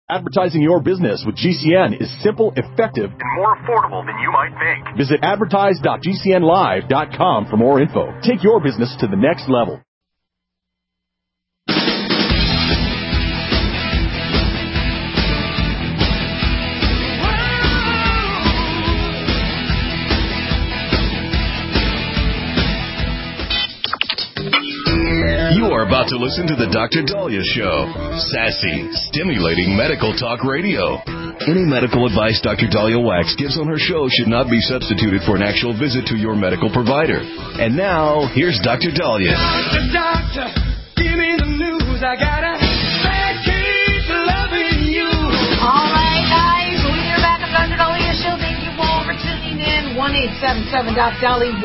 Advertising your business with GCN is simple, effective, and more affordable than you might think. Visit advertise.gcnlive.com for more info. Take your business to the next level. You are about to listen to the Dr. Daliah Show. Sassy, stimulating medical talk radio. Any medical advice Dr. Daliah Wax gives on her show should not be substituted for an actual visit to your medical provider. And now, here's Dr. Daliah. Doctor, give me the news. I got a bad case of loving you. All right, guys. We're back on Dr. Daliah Show. Thank you all for tuning in. 1-877-DOC-DALI,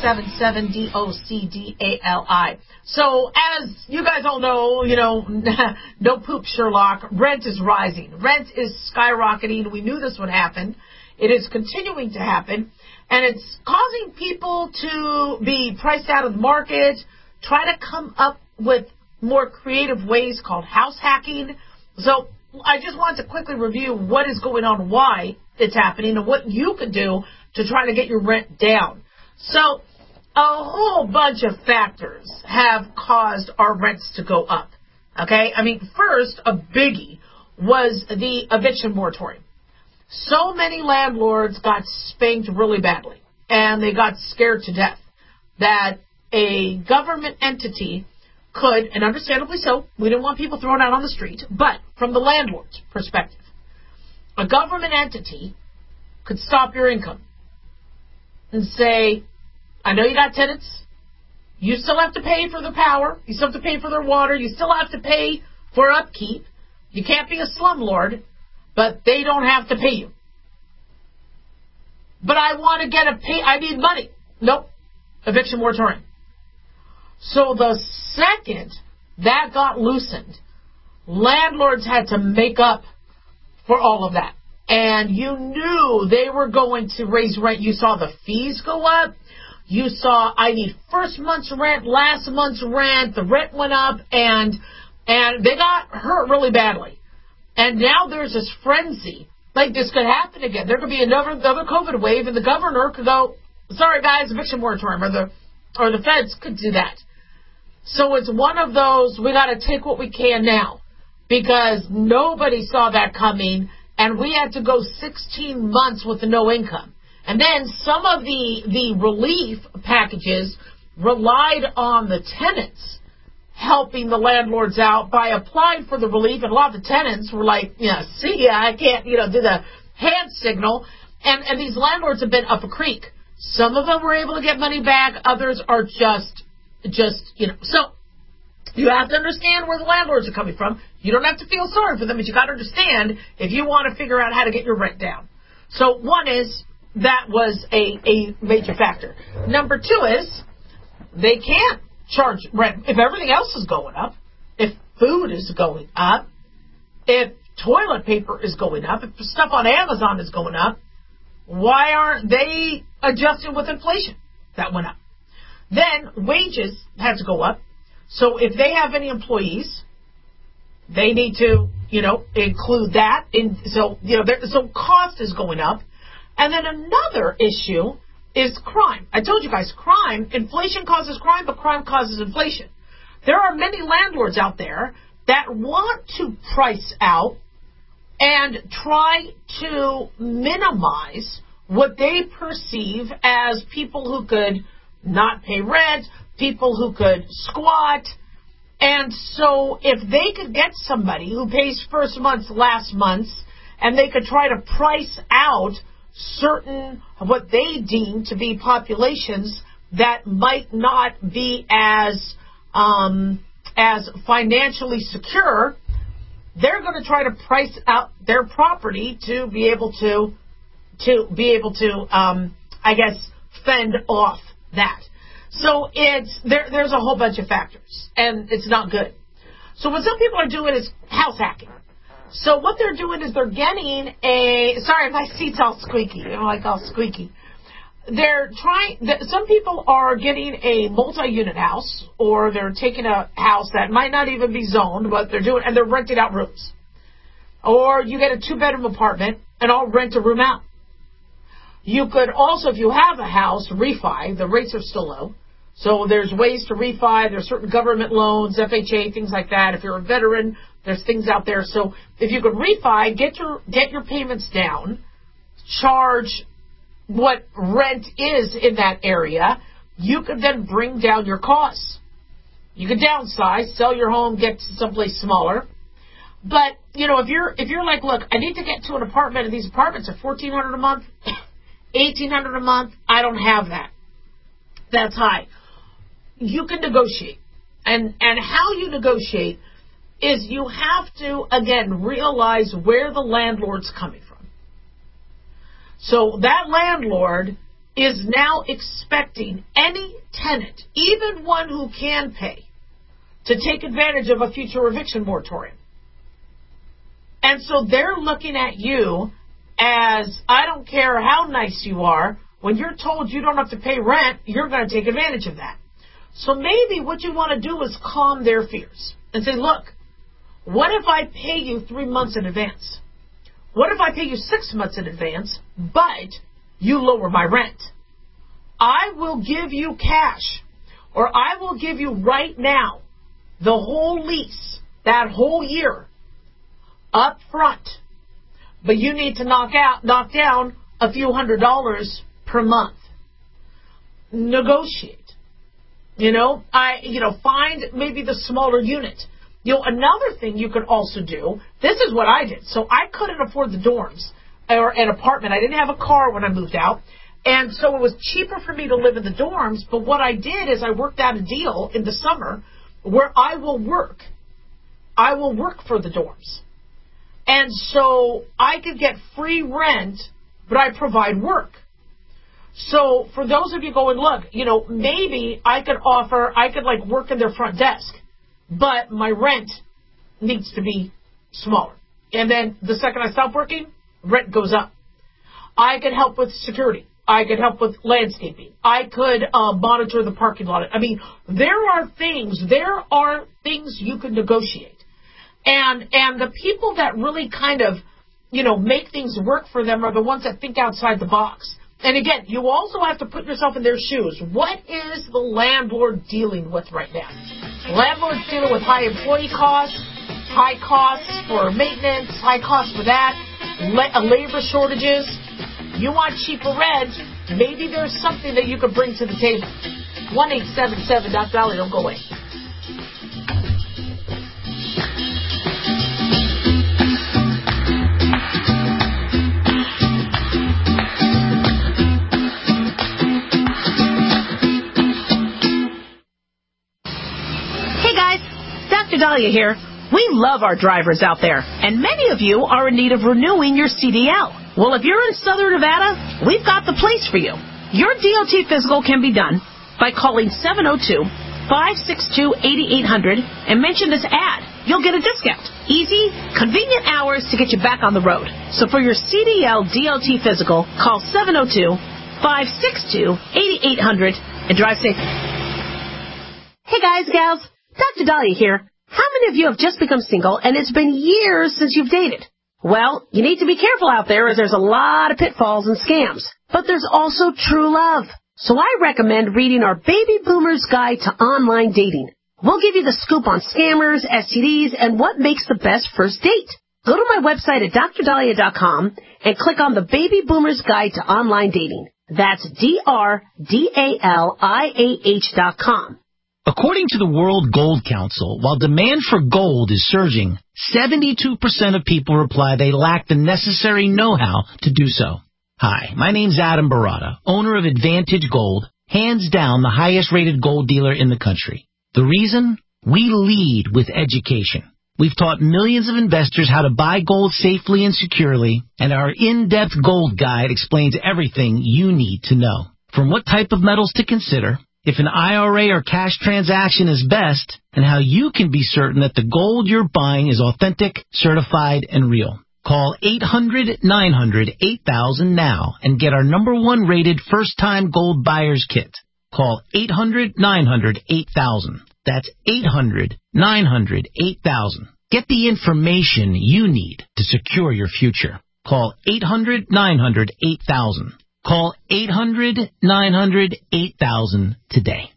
1-877-DOC-DALI. So, as you guys all know, no poop Sherlock, rent is rising. Rent is skyrocketing. We knew this would happen. It is continuing to happen. And it's causing people to be priced out of the market, try to come up with more creative ways called house hacking. So, I just want to quickly review what is going on, why it's happening, and what you can do to try to get your rent down. So, a whole bunch of factors have caused our rents to go up, okay? I mean, first, a biggie was the eviction moratorium. So many landlords got spanked really badly, and they got scared to death that a government entity could, and understandably so, we didn't want people thrown out on the street, but from the landlord's perspective, a government entity could stop your income and say, I know you got tenants. You still have to pay for their power. You still have to pay for their water. You still have to pay for upkeep. You can't be a slumlord, but they don't have to pay you. But I want to I need money. Nope. Eviction moratorium. So the second that got loosened, landlords had to make up for all of that. And you knew they were going to raise rent. You saw the fees go up. You saw, I need first month's rent, last month's rent, the rent went up, and they got hurt really badly. And now there's this frenzy, like this could happen again. There could be another COVID wave, and the governor could go, sorry guys, eviction moratorium, or the feds could do that. So it's one of those, we got to take what we can now, because nobody saw that coming, and we had to go 16 months with no income. And then some of the relief packages relied on the tenants helping the landlords out by applying for the relief. And a lot of the tenants were like, see ya, I can't, do the hand signal. And these landlords have been up a creek. Some of them were able to get money back. Others are just. So you have to understand where the landlords are coming from. You don't have to feel sorry for them, but you got to understand if you want to figure out how to get your rent down. So one is, that was a major factor. Number two is they can't charge rent if everything else is going up, if food is going up, if toilet paper is going up, if stuff on Amazon is going up. Why aren't they adjusting with inflation? That went up. Then wages had to go up. So if they have any employees, they need to, include that. So cost is going up. And then another issue is crime. I told you guys, inflation causes crime, but crime causes inflation. There are many landlords out there that want to price out and try to minimize what they perceive as people who could not pay rent, people who could squat. And so if they could get somebody who pays first month's, last month's, and they could try to price out certain what they deem to be populations that might not be as financially secure, they're going to try to price out their property to be able to fend off that. So there's a whole bunch of factors, and it's not good. So what some people are doing is house hacking. So what they're doing is they're getting sorry, my seat's all squeaky. All squeaky. Some people are getting a multi-unit house, or they're taking a house that might not even be zoned, but they're renting out rooms. Or you get a 2-bedroom apartment and I'll rent a room out. You could also, if you have a house, refi. The rates are still low. So there's ways to refi. There's certain government loans, FHA, things like that. If you're a veteran, there's things out there. So if you could refi, get your payments down, charge what rent is in that area, you could then bring down your costs. You could downsize, sell your home, get someplace smaller. But, if you're like, look, I need to get to an apartment, and these apartments are $1,400 a month, $1,800 a month, I don't have that. That's high. You can negotiate. And how you negotiate is you have to, again, realize where the landlord's coming from. So that landlord is now expecting any tenant, even one who can pay, to take advantage of a future eviction moratorium. And so they're looking at you as, I don't care how nice you are, when you're told you don't have to pay rent, you're going to take advantage of that. So maybe what you want to do is calm their fears and say, look, what if I pay you 3 months in advance? What if I pay you 6 months in advance, but you lower my rent? I will give you cash, or I will give you right now the whole lease, that whole year, up front. But you need to knock down a few $100s per month. Negotiate. Find maybe the smaller unit. Another thing you could also do, this is what I did. So I couldn't afford the dorms or an apartment. I didn't have a car when I moved out. And so it was cheaper for me to live in the dorms. But what I did is I worked out a deal in the summer where I will work. I will work for the dorms. And so I could get free rent, but I provide work. So for those of you going, look, maybe I could work in their front desk, but my rent needs to be smaller. And then the second I stop working, rent goes up. I could help with security. I could help with landscaping. I could monitor the parking lot. I mean, there are things you could negotiate. And the people that really kind of, make things work for them are the ones that think outside the box. And again, you also have to put yourself in their shoes. What is the landlord dealing with right now? The landlord's dealing with high employee costs, high costs for maintenance, high costs for that, labor shortages. You want cheaper rent, maybe there's something that you could bring to the table. 1-877 Dr. Dolly, don't go away. Dr. Dahlia here. We love our drivers out there, and many of you are in need of renewing your CDL. Well, if you're in Southern Nevada, we've got the place for you. Your DOT physical can be done by calling 702-562-8800 and mention this ad. You'll get a discount. Easy, convenient hours to get you back on the road. So for your CDL DOT physical, call 702-562-8800 and drive safe. Hey guys, gals, Dr. Dahlia here. How many of you have just become single and it's been years since you've dated? Well, you need to be careful out there as there's a lot of pitfalls and scams. But there's also true love. So I recommend reading our Baby Boomer's Guide to Online Dating. We'll give you the scoop on scammers, STDs, and what makes the best first date. Go to my website at drdahlia.com and click on the Baby Boomer's Guide to Online Dating. That's DRDALIAH.com. According to the World Gold Council, while demand for gold is surging, 72% of people reply they lack the necessary know-how to do so. Hi, my name's Adam Barata, owner of Advantage Gold, hands down the highest-rated gold dealer in the country. The reason? We lead with education. We've taught millions of investors how to buy gold safely and securely, and our in-depth gold guide explains everything you need to know. From what type of metals to consider, if an IRA or cash transaction is best, and how you can be certain that the gold you're buying is authentic, certified, and real. Call 800-900-8000 now and get our #1 rated first-time gold buyer's kit. Call 800-900-8000. That's 800-900-8000. Get the information you need to secure your future. Call 800-900-8000. Call 800-900-8000 today.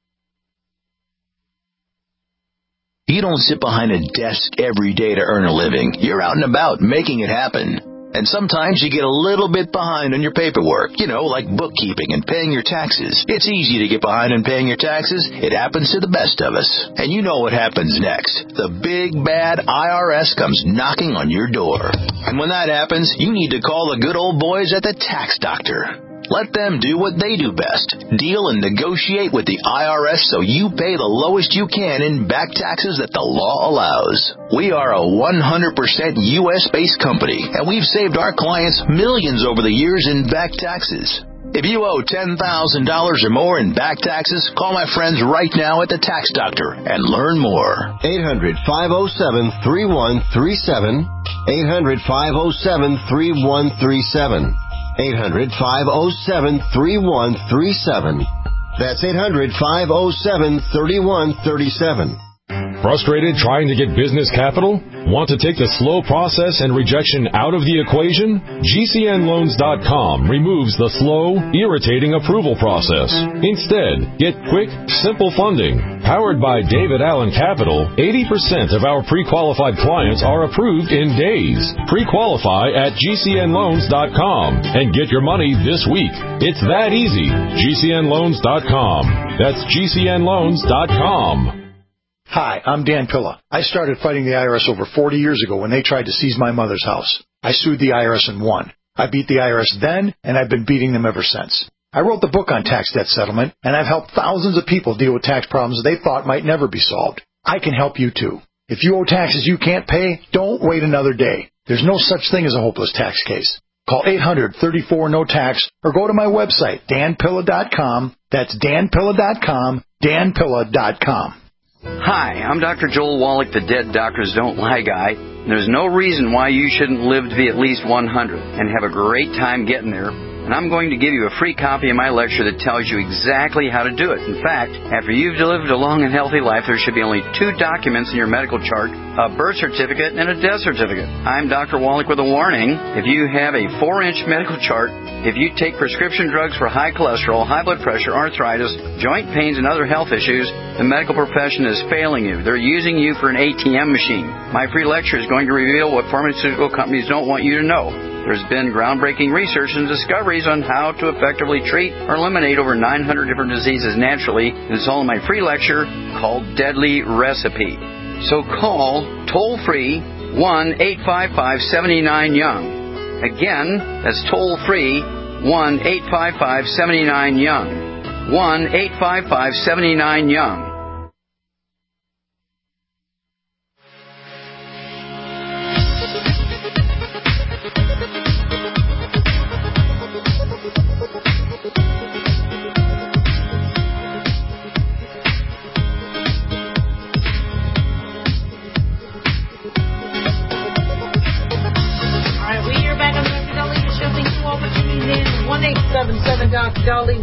You don't sit behind a desk every day to earn a living. You're out and about making it happen. And sometimes you get a little bit behind on your paperwork, like bookkeeping and paying your taxes. It's easy to get behind on paying your taxes. It happens to the best of us. And you know what happens next. The big, bad IRS comes knocking on your door. And when that happens, you need to call the good old boys at the Tax Doctor. Let them do what they do best. Deal and negotiate with the IRS so you pay the lowest you can in back taxes that the law allows. We are a 100% U.S.-based company, and we've saved our clients millions over the years in back taxes. If you owe $10,000 or more in back taxes, call my friends right now at the Tax Doctor and learn more. 800-507-3137. 800-507-3137. 800-507-3137. That's 800-507-3137. Frustrated trying to get business capital? Want to take the slow process and rejection out of the equation? GCNloans.com removes the slow, irritating approval process. Instead, get quick, simple funding. Powered by David Allen Capital, 80% of our pre-qualified clients are approved in days. Pre-qualify at GCNloans.com and get your money this week. It's that easy. GCNloans.com. That's GCNloans.com. Hi, I'm Dan Pilla. I started fighting the IRS over 40 years ago when they tried to seize my mother's house. I sued the IRS and won. I beat the IRS then, and I've been beating them ever since. I wrote the book on tax debt settlement, and I've helped thousands of people deal with tax problems they thought might never be solved. I can help you too. If you owe taxes you can't pay, don't wait another day. There's no such thing as a hopeless tax case. Call 800-34-NO-TAX or go to my website, danpilla.com. That's danpilla.com, danpilla.com. Hi, I'm Dr. Joel Wallach, the Dead Doctors Don't Lie guy. There's no reason why you shouldn't live to be at least 100 and have a great time getting there. And I'm going to give you a free copy of my lecture that tells you exactly how to do it. In fact, after you've lived a long and healthy life, there should be only 2 documents in your medical chart, a birth certificate and a death certificate. I'm Dr. Wallach with a warning. If you have a 4-inch medical chart, if you take prescription drugs for high cholesterol, high blood pressure, arthritis, joint pains, and other health issues, the medical profession is failing you. They're using you for an ATM machine. My free lecture is going to reveal what pharmaceutical companies don't want you to know. There's been groundbreaking research and discoveries on how to effectively treat or eliminate over 900 different diseases naturally, and it's all in my free lecture called Deadly Recipe. So call toll-free 1-855-79-YOUNG. Again, that's toll-free 1-855-79-YOUNG. 1-855-79-YOUNG. Dr. Dolly,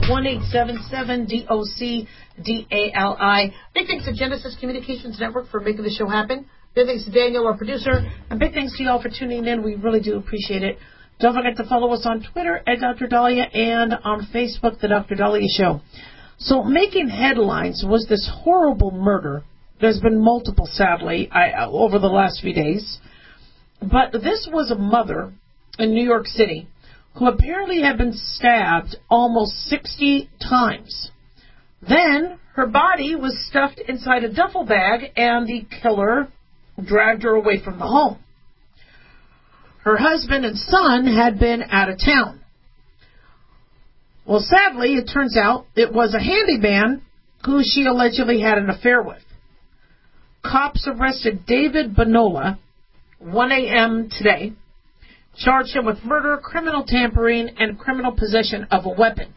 1-877-DOC-DALI. Big thanks to Genesis Communications Network for making the show happen. Big thanks to Daniel, our producer. And big thanks to you all for tuning in. We really do appreciate it. Don't forget to follow us on Twitter at Dr. Dahlia and on Facebook, The Dr. Dahlia Show. So making headlines was this horrible murder. There's been multiple, sadly, over the last few days. But this was a mother in New York City who apparently had been stabbed almost 60 times. Then her body was stuffed inside a duffel bag, and the killer dragged her away from the home. Her husband and son had been out of town. Well, sadly, it turns out it was a handyman who she allegedly had an affair with. Cops arrested David Bonola, 1 a.m. today, charged him with murder, criminal tampering, and criminal possession of a weapon.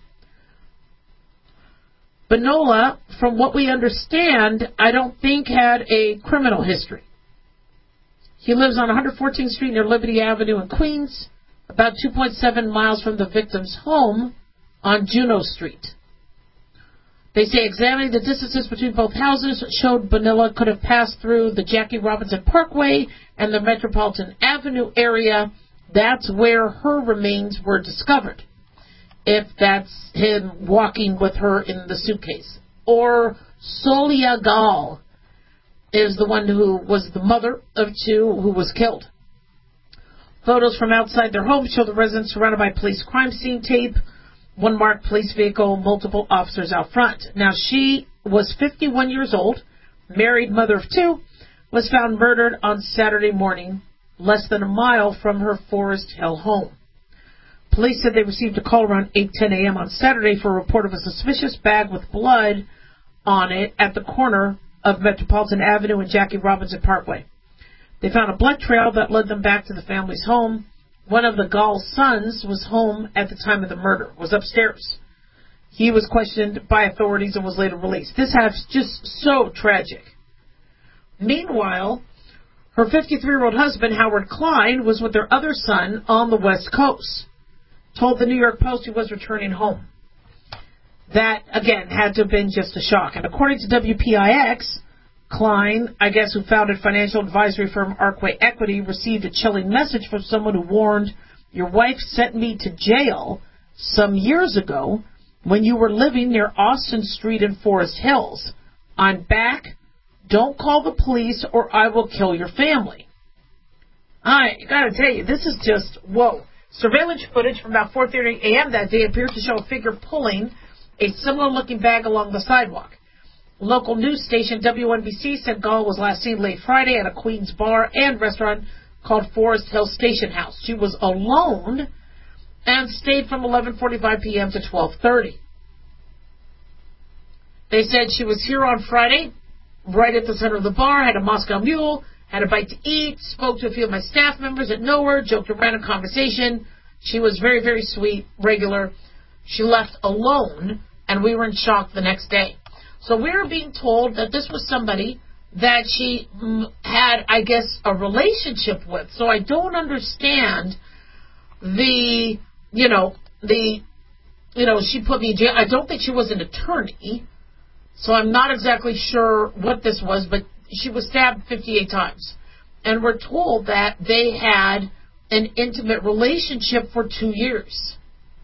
Bonola, from what we understand, I don't think had a criminal history. He lives on 114th Street near Liberty Avenue in Queens, about 2.7 miles from the victim's home on Juno Street. They say examining the distances between both houses showed Bonilla could have passed through the Jackie Robinson Parkway and the Metropolitan Avenue area. That's where her remains were discovered, if that's him walking with her in the suitcase. Or Solia Gall is the one who was the mother of two who was killed. Photos from outside their home show the residents surrounded by police crime scene tape, one marked police vehicle, multiple officers out front. Now, she was 51 years old, married, mother of two, was found murdered on Saturday morning, less than a mile from her Forest Hill home. Police said they received a call around 8:10 a.m. on Saturday for a report of a suspicious bag with blood on it at the corner of Metropolitan Avenue and Jackie Robinson Parkway. They found a blood trail that led them back to the family's home. One of the Gall sons was home at the time of the murder, was upstairs. He was questioned by authorities and was later released. This is just so tragic. Meanwhile, her 53-year-old husband, Howard Klein, was with their other son on the West Coast. Told the New York Post he was returning home. That, again, had to have been just a shock. And according to WPIX, Klein, I guess who founded financial advisory firm Arkway Equity, received a chilling message from someone who warned, "Your wife sent me to jail some years ago when you were living near Austin Street in Forest Hills. I'm back. Don't call the police or I will kill your family." I gotta tell you, this is just, whoa. Surveillance footage from about 4:30 a.m. that day appears to show a figure pulling a similar-looking bag along the sidewalk. Local news station WNBC said Gall was last seen late Friday at a Queens bar and restaurant called Forest Hill Station House. She was alone and stayed from 11:45 p.m. to 12:30. They said she was here on Friday, right at the center of the bar, had a Moscow Mule, had a bite to eat, spoke to a few of my staff members at Nowhere, joked around in conversation. She was very, very sweet, regular. She left alone, and we were in shock the next day. So we were being told that this was somebody that she had, I guess, a relationship with. So I don't understand she put me in jail. I don't think she was an attorney. So I'm not exactly sure what this was, but she was stabbed 58 times. And we're told that they had an intimate relationship for 2 years.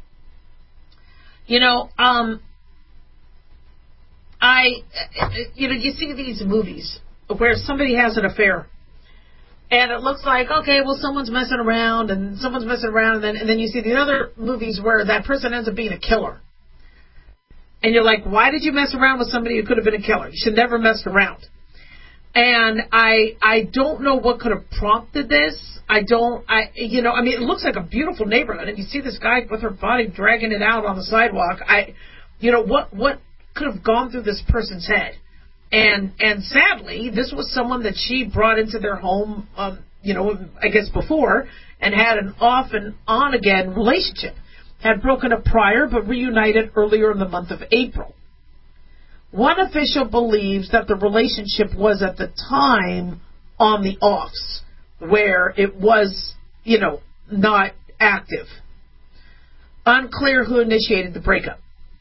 You see these movies where somebody has an affair, and it looks like, okay, well, someone's messing around, and then you see the other movies where that person ends up being a killer. And you're like, why did you mess around with somebody who could have been a killer? You should never mess around. And I don't know what could have prompted this. It looks like a beautiful neighborhood, and you see this guy with her body dragging it out on the sidewalk. What could have gone through this person's head? And sadly, this was someone that she brought into their home, I guess before, and had an off and on again relationship. Had broken up prior, but reunited earlier in the month of April. One official believes that the relationship was at the time on the offs, where it was, not active. Unclear who initiated the breakup.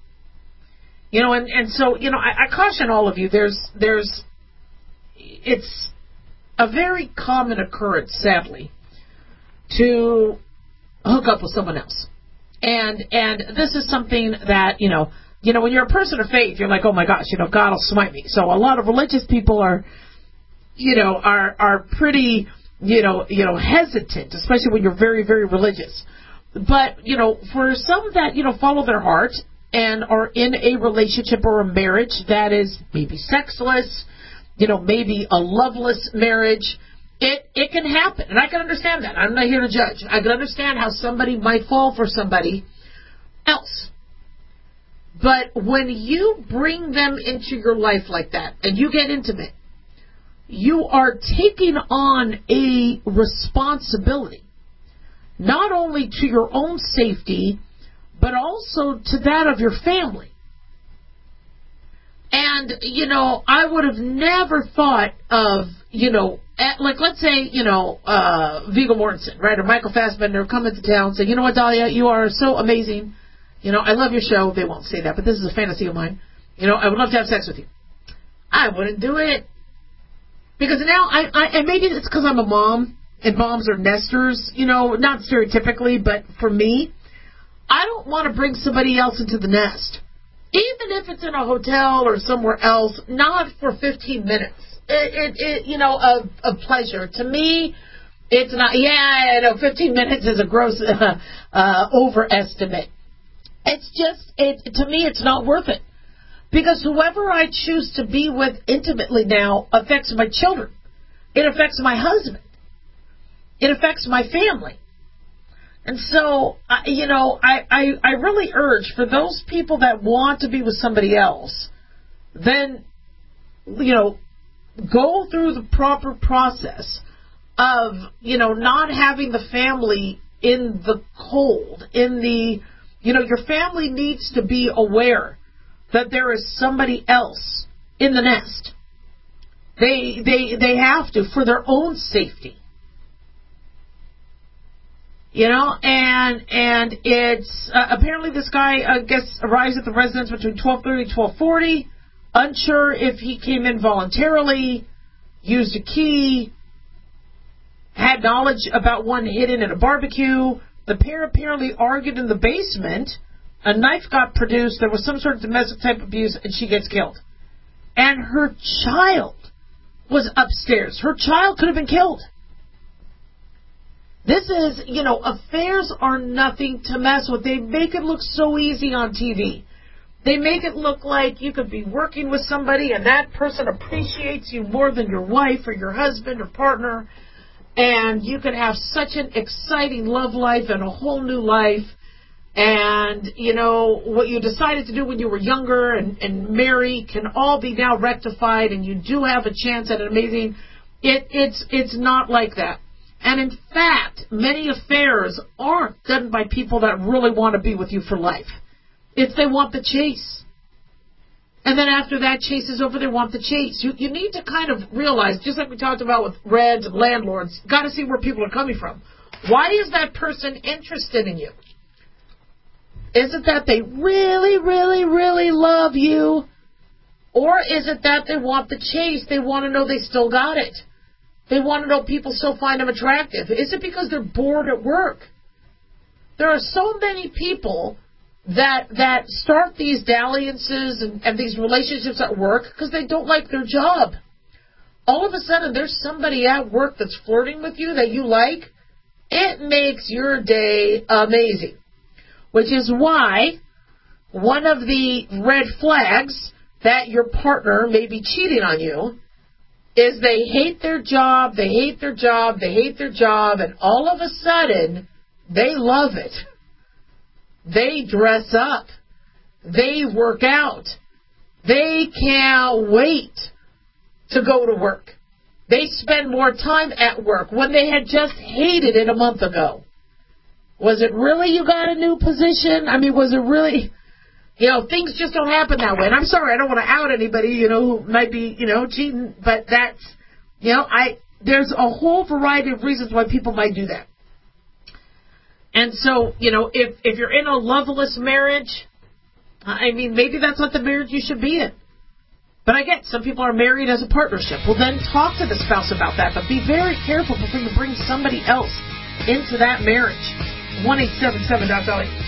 I caution all of you, it's a very common occurrence, sadly, to hook up with someone else. And this is something that, when you're a person of faith, you're like, oh my gosh, God will smite me. So a lot of religious people are pretty, hesitant, especially when you're very, very religious. But, for some that, follow their heart and are in a relationship or a marriage that is maybe sexless, maybe a loveless marriage, it can happen. And I can understand that. I'm not here to judge. I can understand how somebody might fall for somebody else. But when you bring them into your life like that and you get intimate, you are taking on a responsibility, not only to your own safety, but also to that of your family. And, I would have never thought of, let's say, Viggo Mortensen, right, or Michael Fassbender come into town and say, you know what, Dahlia, you are so amazing. I love your show. They won't say that, but this is a fantasy of mine. I would love to have sex with you. I wouldn't do it. Because now, and maybe it's because I'm a mom, and moms are nesters, not stereotypically, but for me, I don't want to bring somebody else into the nest. Even if it's in a hotel or somewhere else, not for 15 minutes. Of pleasure. To me, it's not, 15 minutes is a gross overestimate. To me, it's not worth it. Because whoever I choose to be with intimately now affects my children. It affects my husband. It affects my family. And so, I really urge for those people that want to be with somebody else, then, go through the proper process of, not having the family in the cold, your family needs to be aware that there is somebody else in the nest. They have to, for their own safety. And it's, apparently this guy, arrives at the residence between 12:30 and 12:40, unsure if he came in voluntarily, used a key, had knowledge about one hidden at a barbecue. The pair apparently argued in the basement. A knife got produced. There was some sort of domestic type abuse, and she gets killed. And her child was upstairs. Her child could have been killed. This is, affairs are nothing to mess with. They make it look so easy on TV. They make it look like you could be working with somebody and that person appreciates you more than your wife or your husband or partner. And you could have such an exciting love life and a whole new life. And, what you decided to do when you were younger and marry can all be now rectified, and you do have a chance at an amazing... It's not like that. And in fact, many affairs aren't done by people that really want to be with you for life. It's they want the chase. And then after that chase is over, they want the chase. You need to kind of realize, just like we talked about with reds and landlords, got to see where people are coming from. Why is that person interested in you? Is it that they really, really, really love you? Or is it that they want the chase? They want to know they still got it. They want to know people still find them attractive. Is it because they're bored at work? There are so many people that start these dalliances and these relationships at work because they don't like their job. All of a sudden, there's somebody at work that's flirting with you that you like. It makes your day amazing. Which is why one of the red flags that your partner may be cheating on you is they hate their job, they hate their job, they hate their job, and all of a sudden, they love it. They dress up. They work out. They can't wait to go to work. They spend more time at work when they had just hated it a month ago. Was it really you got a new position? I mean, was it really... things just don't happen that way. And I'm sorry, I don't want to out anybody, who might be, cheating. But that's, there's a whole variety of reasons why people might do that. And so, if you're in a loveless marriage, I mean, maybe that's not the marriage you should be in. But I get some people are married as a partnership. Well, then talk to the spouse about that. But be very careful before you bring somebody else into that marriage. 1-877-DOC-DOLLY.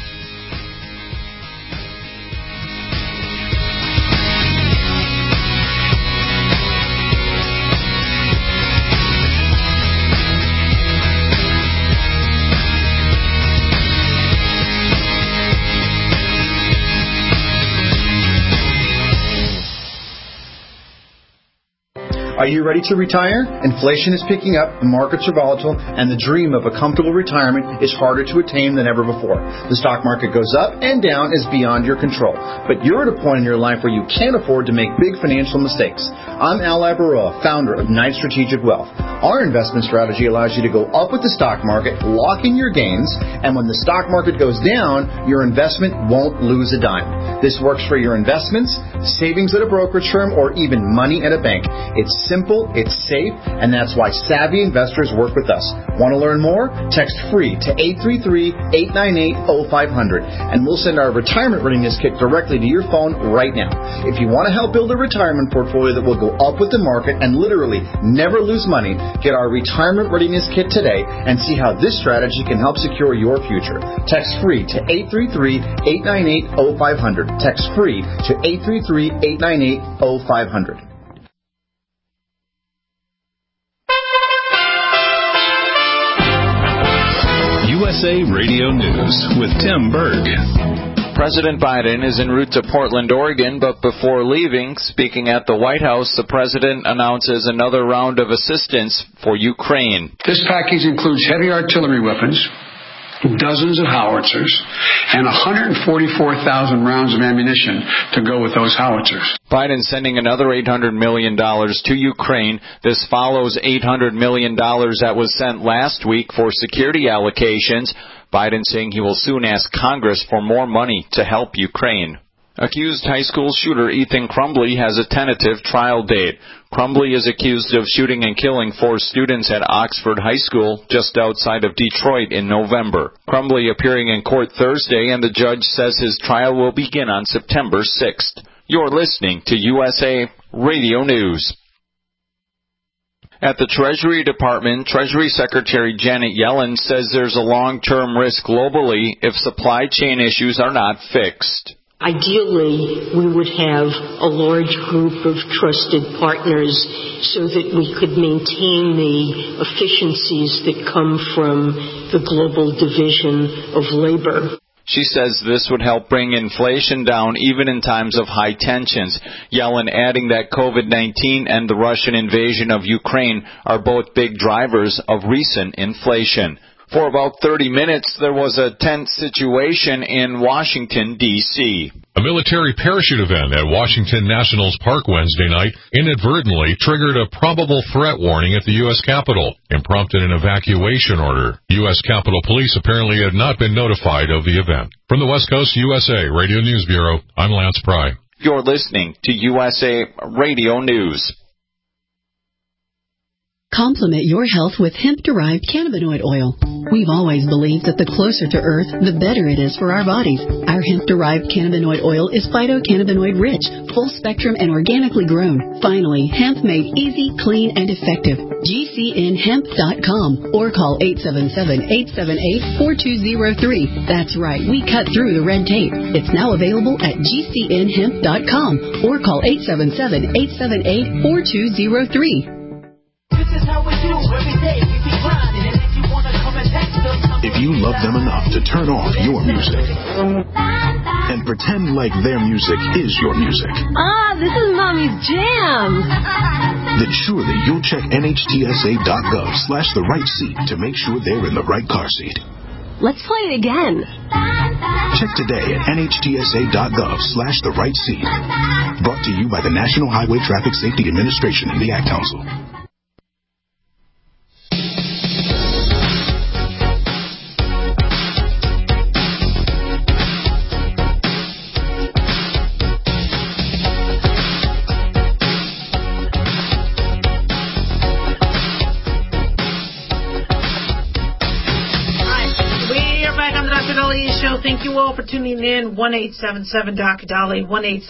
Are you ready to retire? Inflation is picking up, the markets are volatile, and the dream of a comfortable retirement is harder to attain than ever before. The stock market goes up and down is beyond your control. But you're at a point in your life where you can't afford to make big financial mistakes. I'm Al Labaroa, founder of Knight Strategic Wealth. Our investment strategy allows you to go up with the stock market, lock in your gains, and when the stock market goes down, your investment won't lose a dime. This works for your investments, savings at a brokerage firm, or even money at a bank. It's simple, it's safe, and that's why savvy investors work with us. Want to learn more? Text FREE to 833-898-0500, and we'll send our retirement readiness kit directly to your phone right now. If you want to help build a retirement portfolio that will go up with the market and literally never lose money, get our retirement readiness kit today and see how this strategy can help secure your future. Text FREE to 833-898-0500. Text FREE to 833-898-0500. USA Radio News with Tim Berg. President Biden is en route to Portland, Oregon, but before leaving, speaking at the White House, the president announces another round of assistance for Ukraine. This package includes heavy artillery weapons, dozens of howitzers, and 144,000 rounds of ammunition to go with those howitzers. Biden sending another $800 million to Ukraine. This follows $800 million that was sent last week for security allocations. Biden saying he will soon ask Congress for more money to help Ukraine. Accused high school shooter Ethan Crumbley has a tentative trial date. Crumbley is accused of shooting and killing 4 students at Oxford High School just outside of Detroit in November. Crumbley appearing in court Thursday, and the judge says his trial will begin on September 6th. You're listening to USA Radio News. At the Treasury Department, Treasury Secretary Janet Yellen says there's a long-term risk globally if supply chain issues are not fixed. Ideally, we would have a large group of trusted partners so that we could maintain the efficiencies that come from the global division of labor. She says this would help bring inflation down even in times of high tensions. Yellen adding that COVID-19 and the Russian invasion of Ukraine are both big drivers of recent inflation. For about 30 minutes, there was a tense situation in Washington, D.C. A military parachute event at Washington Nationals Park Wednesday night inadvertently triggered a probable threat warning at the U.S. Capitol and prompted an evacuation order. U.S. Capitol Police apparently had not been notified of the event. From the West Coast USA Radio News Bureau, I'm Lance Pry. You're listening to USA Radio News. Complement your health with hemp-derived cannabinoid oil. We've always believed that the closer to Earth, the better it is for our bodies. Our hemp-derived cannabinoid oil is phytocannabinoid-rich, full-spectrum, and organically grown. Finally, hemp made easy, clean, and effective. GCNhemp.com or call 877-878-4203. That's right, we cut through the red tape. It's now available at GCNhemp.com or call 877-878-4203. If you love them enough to turn off your music and pretend like their music is your music, this is Mommy's jam, then surely you'll check NHTSA.gov/the-right-seat to make sure they're in the right car seat. Let's play it again. Check today at NHTSA.gov/the-right-seat. Brought to you by the National Highway Traffic Safety Administration and the Ad Council. Thank you all for tuning in. 1-877-DOC-DALI,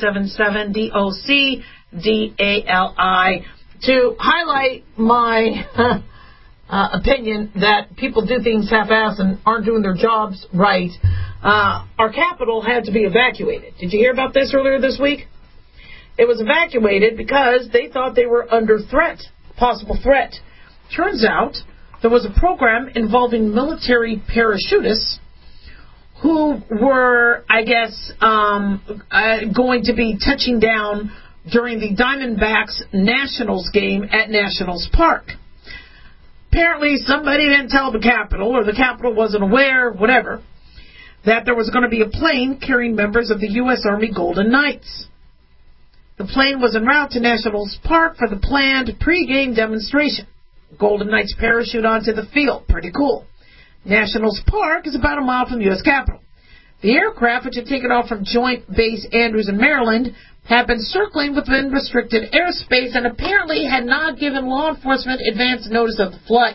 1-877-DOC-DALI, to highlight my opinion that people do things half-assed and aren't doing their jobs right. Our capital had to be evacuated. Did you hear about this earlier this week? It was evacuated because they thought they were under threat, possible threat. Turns out there was a program involving military parachutists who were, I guess, going to be touching down during the Diamondbacks Nationals game at Nationals Park. Apparently, somebody didn't tell the Capitol, or the Capitol wasn't aware, whatever, that there was going to be a plane carrying members of the U.S. Army Golden Knights. The plane was en route to Nationals Park for the planned pregame demonstration. Golden Knights parachute onto the field. Pretty cool. Nationals Park is about a mile from the U.S. Capitol. The aircraft, which had taken off from Joint Base Andrews in Maryland, had been circling within restricted airspace and apparently had not given law enforcement advance notice of the flight.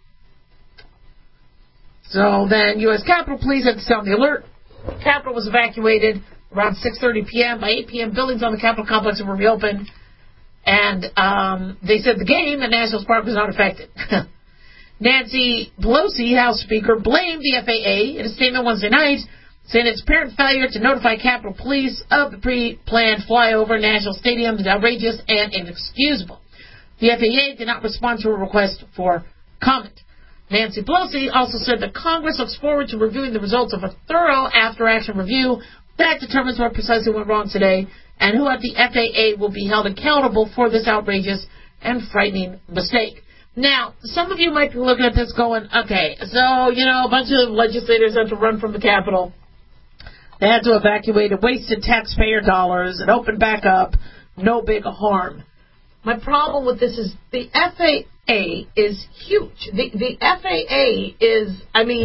So then U.S. Capitol Police had to sound the alert. The Capitol was evacuated around 6:30 p.m. By 8 p.m., buildings on the Capitol complex were reopened. And they said the game at National Park was not affected. Nancy Pelosi, House Speaker, blamed the FAA in a statement Wednesday night, saying its apparent failure to notify Capitol Police of the pre-planned flyover National Stadium is outrageous and inexcusable. The FAA did not respond to a request for comment. Nancy Pelosi also said that Congress looks forward to reviewing the results of a thorough after-action review that determines what precisely went wrong today and who at the FAA will be held accountable for this outrageous and frightening mistake. Now, some of you might be looking at this going, okay, so, a bunch of legislators had to run from the Capitol. They had to evacuate and wasted taxpayer dollars and open back up. No big harm. My problem with this is the FAA is huge. The FAA is,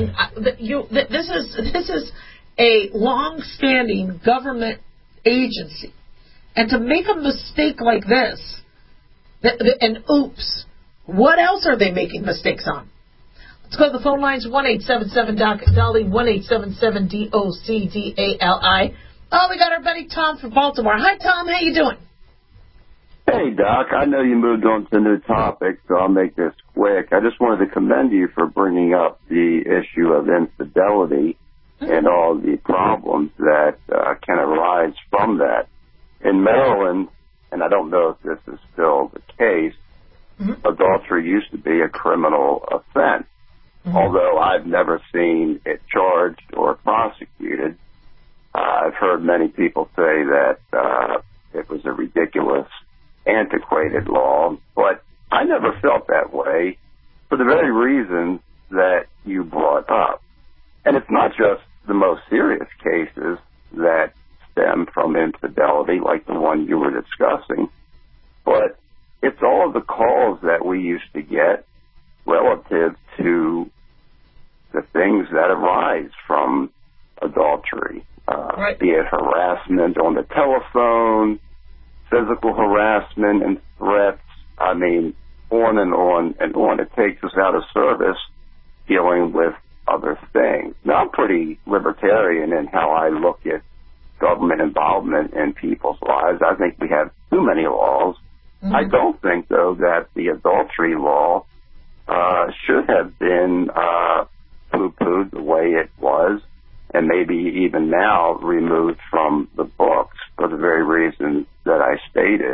this is a long-standing government agency. And to make a mistake like this, and oops, what else are they making mistakes on? Let's go to the phone lines, 1-877-DOC-DOLLY, 1-877-DOCDALI. Oh, we got our buddy Tom from Baltimore. Hi, Tom. How you doing? Hey, Doc. I know you moved on to a new topic, so I'll make this quick. I just wanted to commend you for bringing up the issue of infidelity and all the problems that can arise from that. In Maryland, and I don't know if this is still the case, adultery used to be a criminal offense. Although I've never seen it charged or prosecuted. I've heard many people say that it was a ridiculous, antiquated law, but I never felt that way for the very reasons that you brought up. And it's not just the most serious cases that stem from infidelity, like the one you were discussing, but it's all of the calls that we used to get relative to the things that arise from adultery, be it harassment on the telephone, physical harassment and threats. I mean, on and on and on. It takes us out of service dealing with other things. Now, I'm pretty libertarian in how I look at government involvement in people's lives. I think we have too many laws. I don't think, though, that the adultery law should have been poo-pooed the way it was, and maybe even now removed from the books for the very reasons that I stated.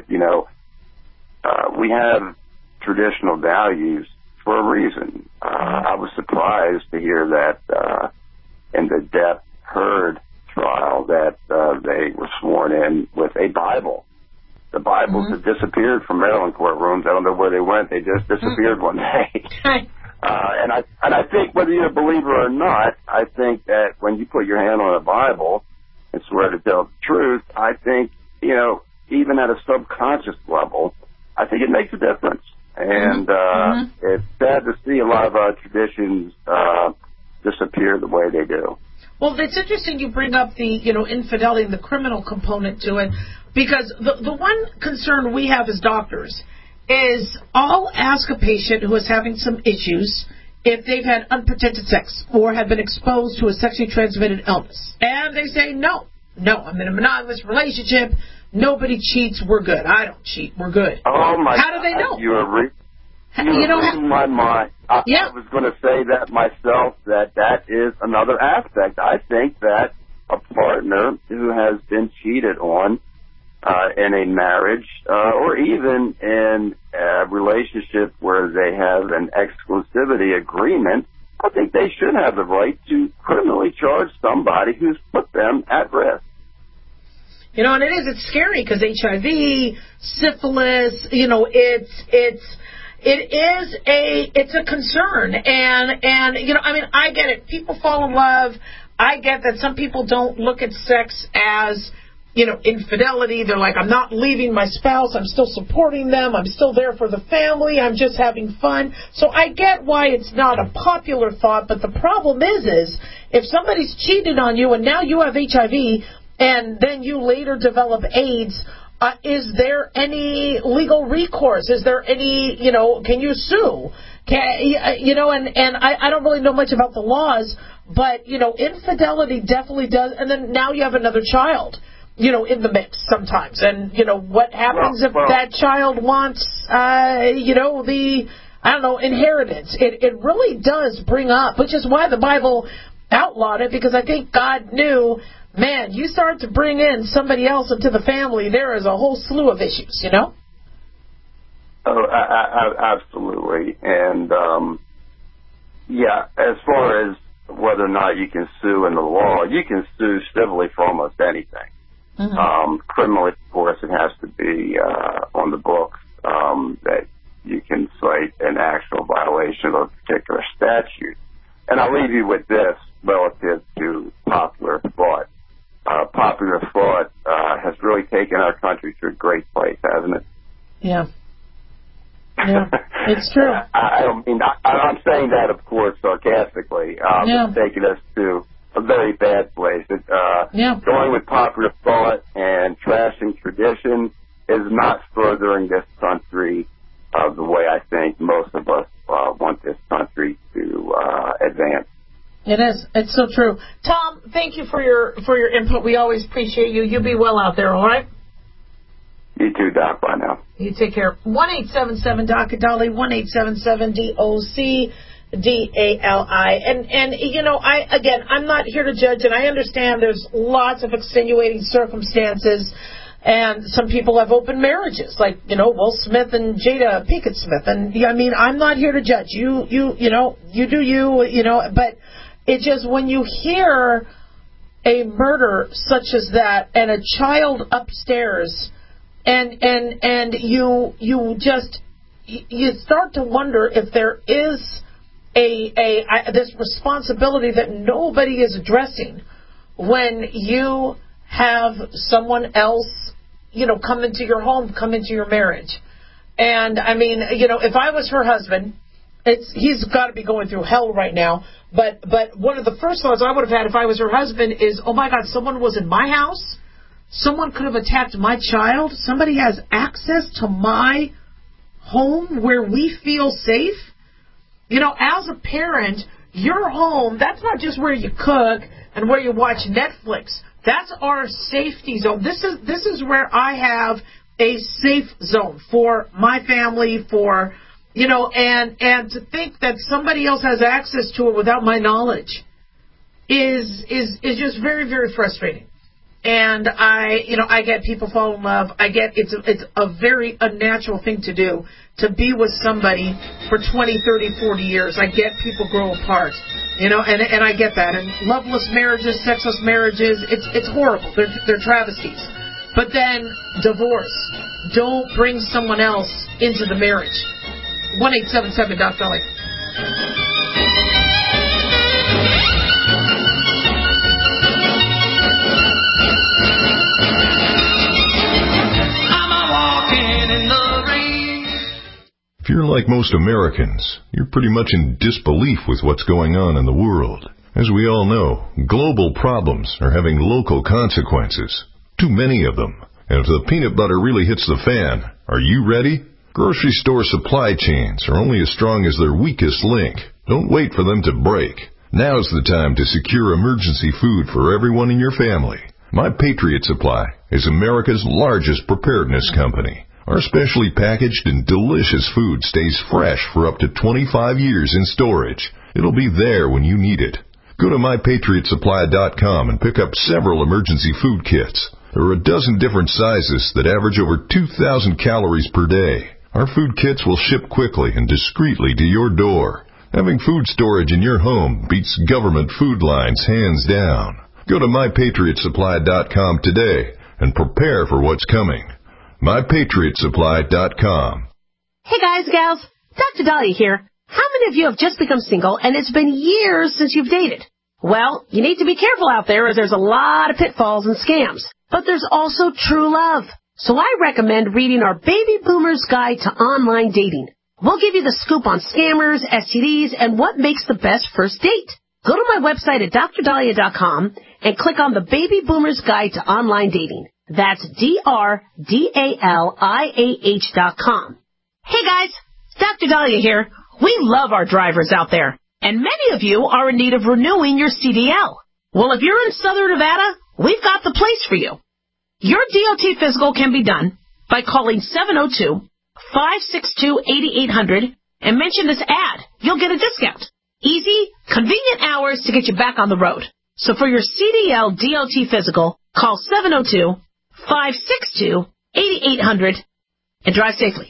We have traditional values for a reason. I was surprised to hear that in the Depp Heard trial that they were sworn in with a Bible. The Bibles have disappeared from Maryland courtrooms. I don't know where they went. They just disappeared one day. And I think whether you're a believer or not, I think that when you put your hand on a Bible and swear to tell the truth, I think, even at a subconscious level, I think it makes a difference. And it's sad to see a lot of our traditions disappear the way they do. Well, it's interesting you bring up the, infidelity and the criminal component to it, because the one concern we have as doctors is I'll ask a patient who is having some issues if they've had unprotected sex or have been exposed to a sexually transmitted illness. And they say, no, I'm in a monogamous relationship. Nobody cheats. We're good. I don't cheat. We're good. Oh, my How do they know? You are reading my mind. I was going to say that myself, that is another aspect. I think that a partner who has been cheated on in a marriage or even in a relationship where they have an exclusivity agreement, I think they should have the right to criminally charge somebody who's put them at risk. And it's scary because HIV, syphilis, it's a concern. And I get it. People fall in love. I get that some people don't look at sex as, infidelity. They're like, I'm not leaving my spouse. I'm still supporting them. I'm still there for the family. I'm just having fun. So I get why it's not a popular thought. But the problem is if somebody's cheated on you and now you have HIV and then you later develop AIDS, is there any legal recourse? Is there any, can you sue? And I don't really know much about the laws, but, infidelity definitely does. And then now you have another child, in the mix sometimes. And, what happens if that child wants, inheritance? It really does bring up, which is why the Bible outlawed it, because I think God knew, man, you start to bring in somebody else into the family, there is a whole slew of issues, Oh, absolutely. And, as far as whether or not you can sue in the law, you can sue civilly for almost anything. Mm-hmm. Criminally, of course, it has to be on the books that you can cite an actual violation of a particular statute. And I'll leave you with this relative to popular thought. Popular thought has really taken our country to a great place, hasn't it? Yeah. Yeah, it's true. I'm saying that, of course, sarcastically. It's taken us to a very bad place. Going with popular thought and trashing tradition is not furthering this country the way I think most of us want this country to advance. It is. It's so true. Tom, thank you for your input. We always appreciate you. You be well out there, all right? You too, Doc. Bye now. You take care. 1-877-DOC-DOLLY, 1-877-DOC-DALI. And I'm not here to judge, and I understand there's lots of extenuating circumstances, and some people have open marriages, like, Will Smith and Jada Pinkett Smith. And, I'm not here to judge. You do you, but it just, when you hear a murder such as that and a child upstairs, and you start to wonder if there is this responsibility that nobody is addressing when you have someone else, come into your home, come into your marriage. And if I was her husband, he's got to be going through hell right now. But one of the first thoughts I would have had if I was her husband is, oh my God, someone was in my house. Someone could have attacked my child. Somebody has access to my home where we feel safe. As a parent, your home, that's not just where you cook and where you watch Netflix. That's our safety zone. This is where I have a safe zone for my family, for, and to think that somebody else has access to it without my knowledge is just very, very frustrating. And I get people fall in love. I get it's a very unnatural thing to do, to be with somebody for 20, 30, 40 years. I get people grow apart, and I get that. And loveless marriages, sexless marriages, it's horrible. They're travesties. But then divorce. Don't bring someone else into the marriage. 1-877-DOC-DOLLY. If you're like most Americans, you're pretty much in disbelief with what's going on in the world. As we all know, global problems are having local consequences. Too many of them. And if the peanut butter really hits the fan, are you ready? Grocery store supply chains are only as strong as their weakest link. Don't wait for them to break. Now's the time to secure emergency food for everyone in your family. My Patriot Supply is America's largest preparedness company. Our specially packaged and delicious food stays fresh for up to 25 years in storage. It'll be there when you need it. Go to MyPatriotSupply.com and pick up several emergency food kits. There are a dozen different sizes that average over 2,000 calories per day. Our food kits will ship quickly and discreetly to your door. Having food storage in your home beats government food lines hands down. Go to MyPatriotSupply.com today and prepare for what's coming. MyPatriotSupply.com. Hey guys, gals, Dr. Dahlia here. How many of you have just become single and it's been years since you've dated? Well, you need to be careful out there as there's a lot of pitfalls and scams. But there's also true love. So I recommend reading our Baby Boomer's Guide to Online Dating. We'll give you the scoop on scammers, STDs, and what makes the best first date. Go to my website at drdahlia.com and click on the Baby Boomers Guide to Online Dating. That's DRDALIAH.com. Hey guys, Dr. Dahlia here. We love our drivers out there, and many of you are in need of renewing your CDL. Well, if you're in Southern Nevada, we've got the place for you. Your DOT physical can be done by calling 702-562-8800 and mention this ad. You'll get a discount. Easy, convenient hours to get you back on the road. So for your CDL DOT physical, call 702-562-8800 and drive safely.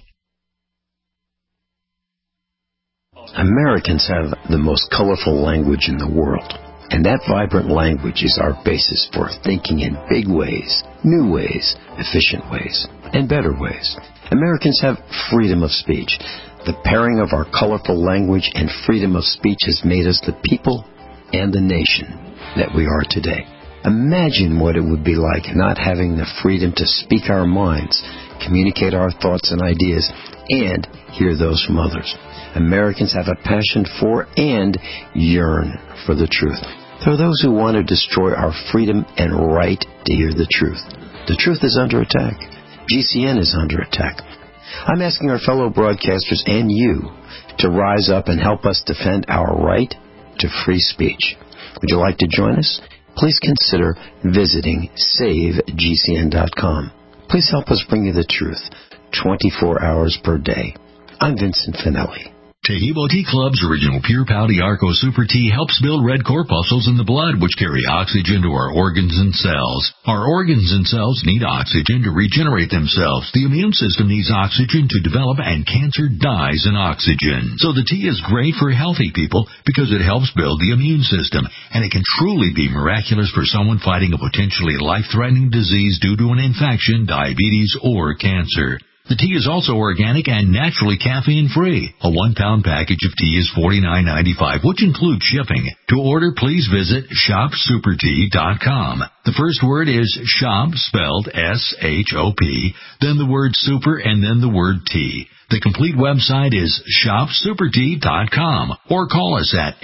Americans have the most colorful language in the world, and that vibrant language is our basis for thinking in big ways, new ways, efficient ways, and better ways. Americans have freedom of speech. The pairing of our colorful language and freedom of speech has made us the people and the nation that we are today. Imagine what it would be like not having the freedom to speak our minds, communicate our thoughts and ideas, and hear those from others. Americans have a passion for and yearn for the truth. There are those who want to destroy our freedom and right to hear the truth. The truth is under attack. GCN is under attack. I'm asking our fellow broadcasters and you to rise up and help us defend our right to free speech. Would you like to join us? Please consider visiting SaveGCN.com. Please help us bring you the truth 24 hours per day. I'm Vincent Finelli. Tahibo Tea Club's original Pure Pau Arco Super Tea helps build red corpuscles in the blood, which carry oxygen to our organs and cells. Our organs and cells need oxygen to regenerate themselves. The immune system needs oxygen to develop, and cancer dies in oxygen. So the tea is great for healthy people because it helps build the immune system, and it can truly be miraculous for someone fighting a potentially life-threatening disease due to an infection, diabetes, or cancer. The tea is also organic and naturally caffeine-free. A 1-pound package of tea is $49.95, which includes shipping. To order, please visit shopsupertea.com. The first word is shop, spelled S-H-O-P, then the word super, and then the word tea. The complete website is shopsupertea.com, or call us at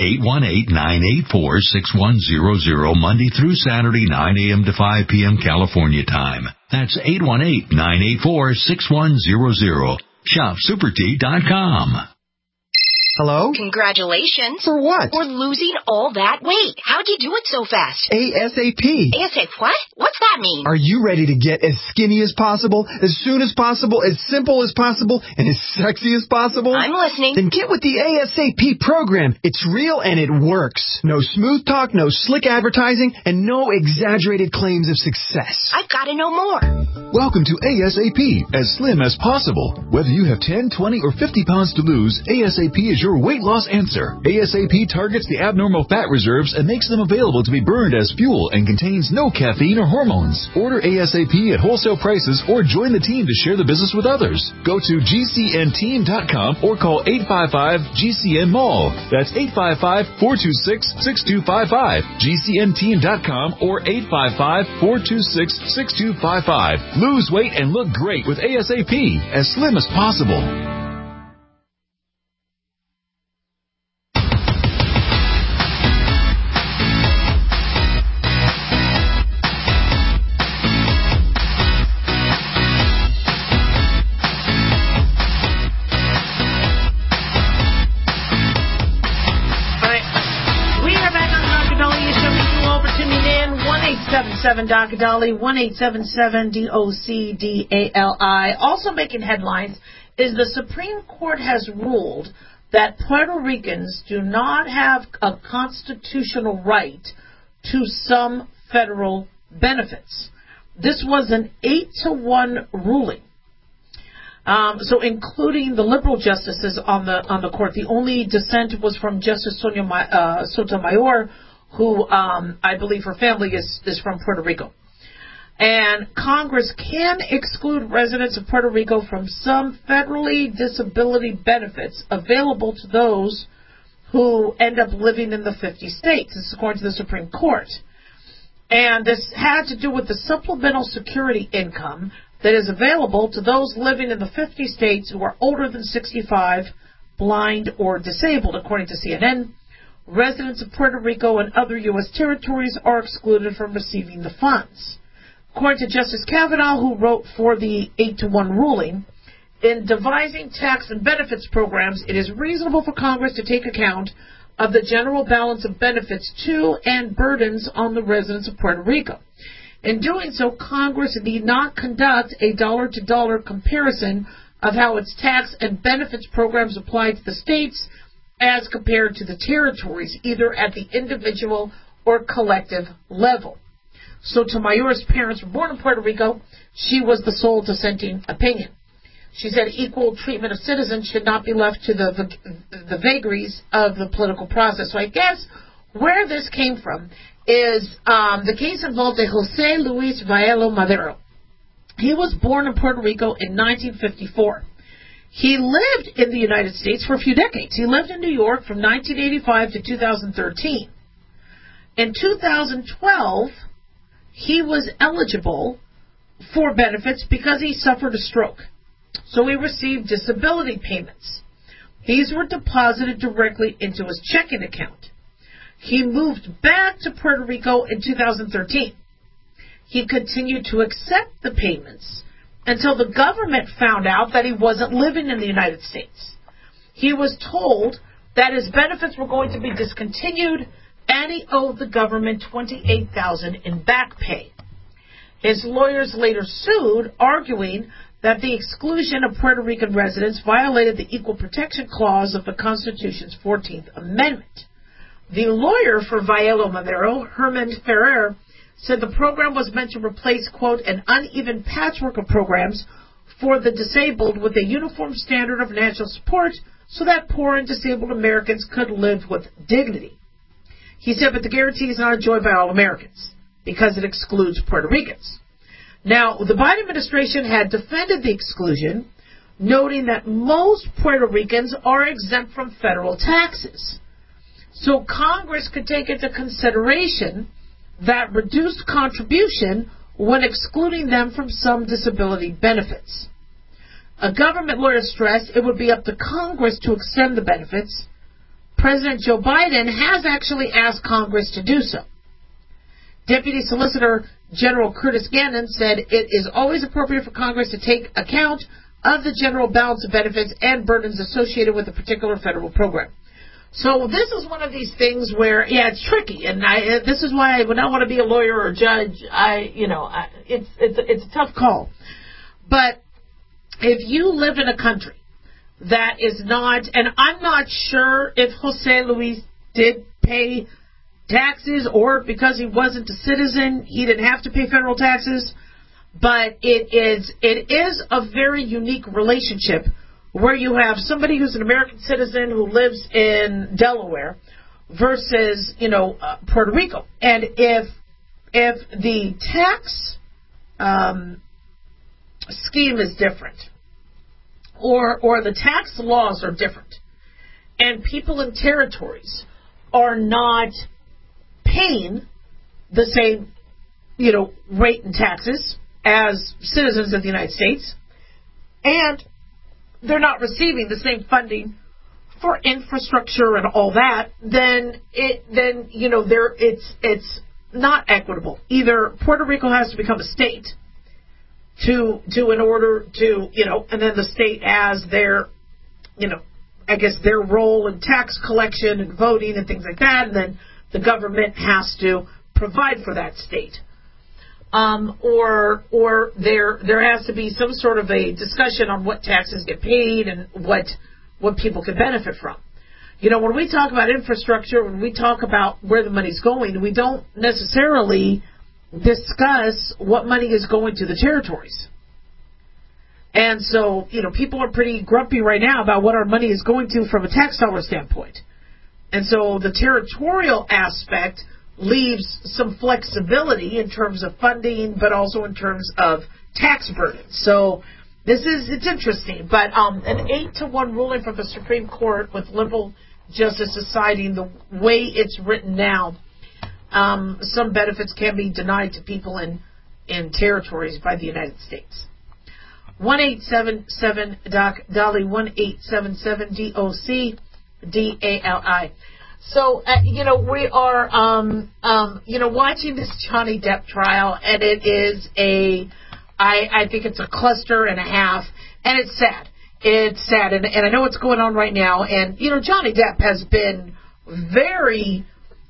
818-984-6100 Monday through Saturday, 9 a.m. to 5 p.m. California time. That's 818-984-6100. Shopsupertea.com. Hello? Congratulations. For what? For losing all that weight. How'd you do it so fast? ASAP. ASAP what? What's that mean? Are you ready to get as skinny as possible, as soon as possible, as simple as possible, and as sexy as possible? I'm listening. Then get with the ASAP program. It's real and it works. No smooth talk, no slick advertising, and no exaggerated claims of success. I've got to know more. Welcome to ASAP, as slim as possible. Whether you have 10, 20, or 50 pounds to lose, ASAP is your weight loss answer. ASAP targets the abnormal fat reserves and makes them available to be burned as fuel and contains no caffeine or hormones. Order ASAP at wholesale prices or join the team to share the business with others. Go to GCNteam.com or call 855-GCN-MALL. That's 855-426-6255. GCNteam.com or 855-426-6255. Lose weight and look great with ASAP, as slim as possible. Dr. Dolly, 1-877-DOC-DALI. Also making headlines is the Supreme Court has ruled that Puerto Ricans do not have a constitutional right to some federal benefits. This was an 8-1 ruling. So including the liberal justices on the court. The only dissent was from Justice Sotomayor, who I believe her family is from Puerto Rico. And Congress can exclude residents of Puerto Rico from some federally disability benefits available to those who end up living in the 50 states. This is according to the Supreme Court. And this had to do with the supplemental security income that is available to those living in the 50 states who are older than 65, blind, or disabled, according to CNN. residents of Puerto Rico and other U.S. territories are excluded from receiving the funds. According to Justice Kavanaugh, who wrote for the 8-1 ruling, in devising tax and benefits programs, it is reasonable for Congress to take account of the general balance of benefits to and burdens on the residents of Puerto Rico. In doing so, Congress need not conduct a dollar-to-dollar comparison of how its tax and benefits programs apply to the states as compared to the territories, either at the individual or collective level. So Tamayora's parents were born in Puerto Rico. She was the sole dissenting opinion. She said equal treatment of citizens should not be left to the vagaries of the political process. So I guess where this came from is the case involved a Jose Luis Vaello Madero. He was born in Puerto Rico in 1954. He lived in the United States for a few decades. He lived in New York from 1985 to 2013. In 2012, he was eligible for benefits because he suffered a stroke. So he received disability payments. These were deposited directly into his checking account. He moved back to Puerto Rico in 2013. He continued to accept the payments until the government found out that he wasn't living in the United States. He was told that his benefits were going to be discontinued and he owed the government $28,000 in back pay. His lawyers later sued, arguing that the exclusion of Puerto Rican residents violated the Equal Protection Clause of the Constitution's 14th Amendment. The lawyer for Vaello Madero, Herman Ferrer, said the program was meant to replace, quote, an uneven patchwork of programs for the disabled with a uniform standard of national support so that poor and disabled Americans could live with dignity. He said, but the guarantee is not enjoyed by all Americans because it excludes Puerto Ricans. Now, the Biden administration had defended the exclusion, noting that most Puerto Ricans are exempt from federal taxes. So Congress could take into consideration that reduced contribution when excluding them from some disability benefits. A government lawyer stressed it would be up to Congress to extend the benefits. President Joe Biden has actually asked Congress to do so. Deputy Solicitor General Curtis Gannon said it is always appropriate for Congress to take account of the general balance of benefits and burdens associated with a particular federal program. So this is one of these things where, it's tricky, and this is why I would not want to be a lawyer or a judge. It's a tough call. But if you live in a country that is not, and I'm not sure if Jose Luis did pay taxes or because he wasn't a citizen, he didn't have to pay federal taxes, but it is a very unique relationship where you have somebody who's an American citizen who lives in Delaware versus, Puerto Rico. And if the tax scheme is different or the tax laws are different and people in territories are not paying the same, rate in taxes as citizens of the United States, and they're not receiving the same funding for infrastructure and all that, then it's not equitable. Either Puerto Rico has to become a state in order to, and then the state has their, their role in tax collection and voting and things like that, and then the government has to provide for that state. Or there has to be some sort of a discussion on what taxes get paid and what people can benefit from. When we talk about infrastructure, when we talk about where the money's going, we don't necessarily discuss what money is going to the territories. And so, people are pretty grumpy right now about what our money is going to from a tax dollar standpoint. And so the territorial aspect leaves some flexibility in terms of funding, but also in terms of tax burden. So it's interesting. But an 8-1 ruling from the Supreme Court with liberal justice deciding the way it's written now, some benefits can be denied to people in territories by the United States. 1-877-DOC-DALI, 1-877-DOC-DALI. So, we are, watching this Johnny Depp trial, and it is I think it's a cluster and a half, and it's sad. It's sad, and I know what's going on right now, and, Johnny Depp has been very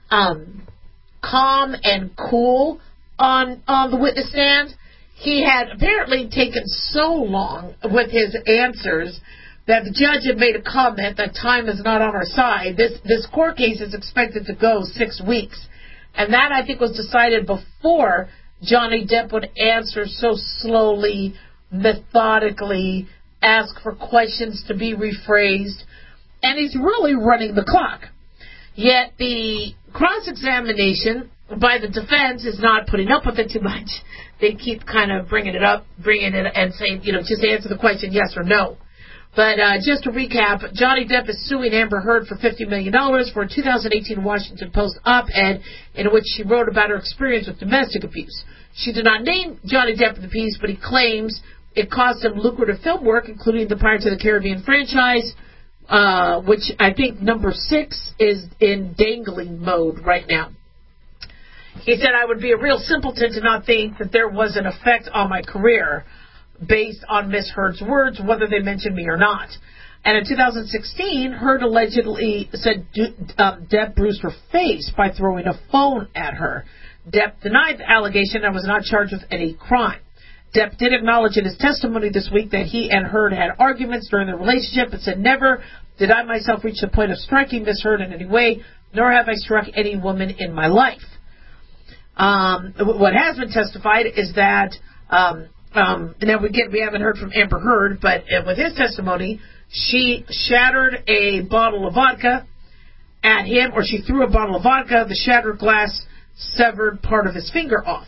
calm and cool on the witness stand. He had apparently taken so long with his answers that the judge had made a comment that time is not on our side. This court case is expected to go 6 weeks. And that, I think, was decided before Johnny Depp would answer so slowly, methodically, ask for questions to be rephrased. And he's really running the clock. Yet the cross-examination by the defense is not putting up with it too much. They keep kind of bringing it and saying, just answer the question yes or no. But just to recap, Johnny Depp is suing Amber Heard for $50 million for a 2018 Washington Post op-ed in which she wrote about her experience with domestic abuse. She did not name Johnny Depp in the piece, but he claims it cost him lucrative film work, including the Pirates of the Caribbean franchise, which I think number 6 is in dangling mode right now. He said, I would be a real simpleton to not think that there was an effect on my career based on Miss Heard's words, whether they mentioned me or not. And in 2016, Heard allegedly said Depp bruised her face by throwing a phone at her. Depp denied the allegation and was not charged with any crime. Depp did acknowledge in his testimony this week that he and Heard had arguments during their relationship, but said, never did I myself reach the point of striking Miss Heard in any way, nor have I struck any woman in my life. What has been testified is that, now we haven't heard from Amber Heard, but with his testimony, she shattered a bottle of vodka at him, or she threw a bottle of vodka. The shattered glass severed part of his finger off.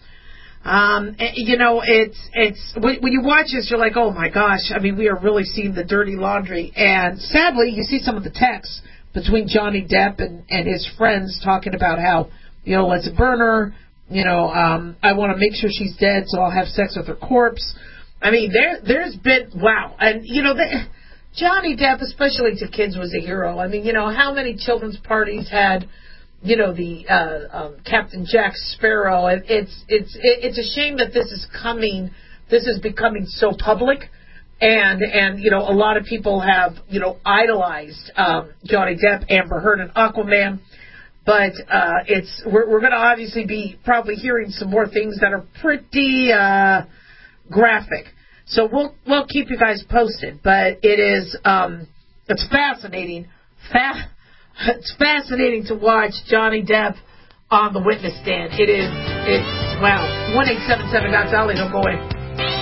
It's when you watch this, you're like, oh my gosh, I mean, we are really seeing the dirty laundry. And sadly, you see some of the texts between Johnny Depp and his friends talking about how, let's burn her. I want to make sure she's dead, so I'll have sex with her corpse. I mean, there's been, wow. And, Johnny Depp, especially to kids, was a hero. I mean, how many children's parties had, the Captain Jack Sparrow. It's a shame that this is becoming so public. And a lot of people have, idolized Johnny Depp, Amber Heard, and Aquaman. But we're going to obviously be probably hearing some more things that are pretty graphic. So we'll keep you guys posted. But it's fascinating. It's fascinating to watch Johnny Depp on the witness stand. It's wow. 1-877-DOC-DOLLY. Don't go away.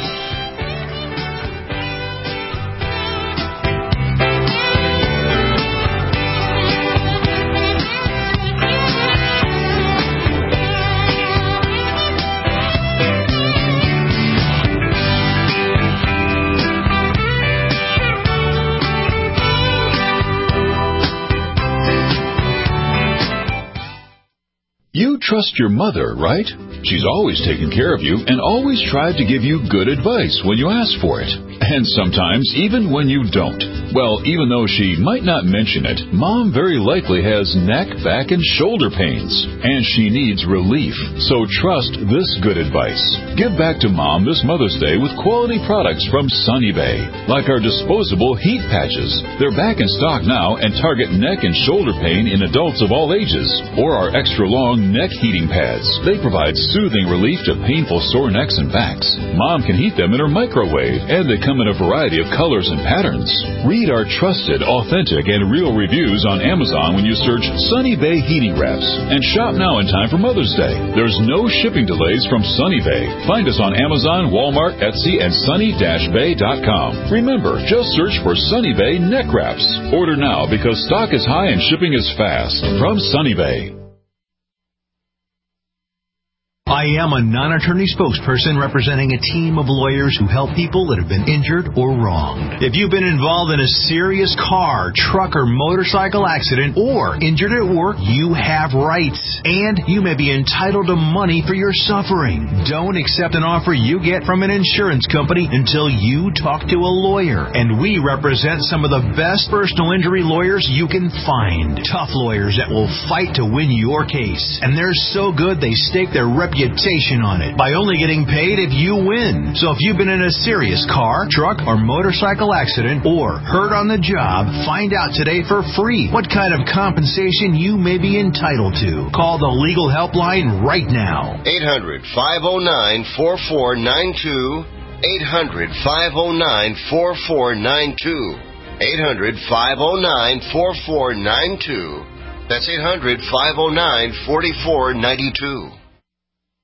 You trust your mother, right? She's always taken care of you and always tried to give you good advice when you ask for it. And sometimes even when you don't. Well, even though she might not mention it, Mom very likely has neck, back, and shoulder pains. And she needs relief. So trust this good advice. Give back to Mom this Mother's Day with quality products from Sunny Bay. Like our disposable heat patches. They're back in stock now and target neck and shoulder pain in adults of all ages. Or our extra long neck heating pads. They provide soothing relief to painful sore necks and backs. Mom can heat them in her microwave, and they come in a variety of colors and patterns. Read our trusted, authentic, and real reviews on Amazon when you search Sunny Bay Heating Wraps. And shop now in time for Mother's Day. There's no shipping delays from Sunny Bay. Find us on Amazon, Walmart, Etsy, and sunny-bay.com. Remember, just search for Sunny Bay Neck Wraps. Order now because stock is high and shipping is fast. From Sunny Bay. I am a non-attorney spokesperson representing a team of lawyers who help people that have been injured or wronged. If you've been involved in a serious car, truck, or motorcycle accident or injured at work, you have rights, and you may be entitled to money for your suffering. Don't accept an offer you get from an insurance company until you talk to a lawyer, and we represent some of the best personal injury lawyers you can find. Tough lawyers that will fight to win your case, and they're so good they stake their reputation on it by only getting paid if you win. So if you've been in a serious car, truck, or motorcycle accident or hurt on the job, find out today for free what kind of compensation you may be entitled to. Call the legal helpline right now. 800-509-4492. 800-509-4492. 800-509-4492. That's 800-509-4492.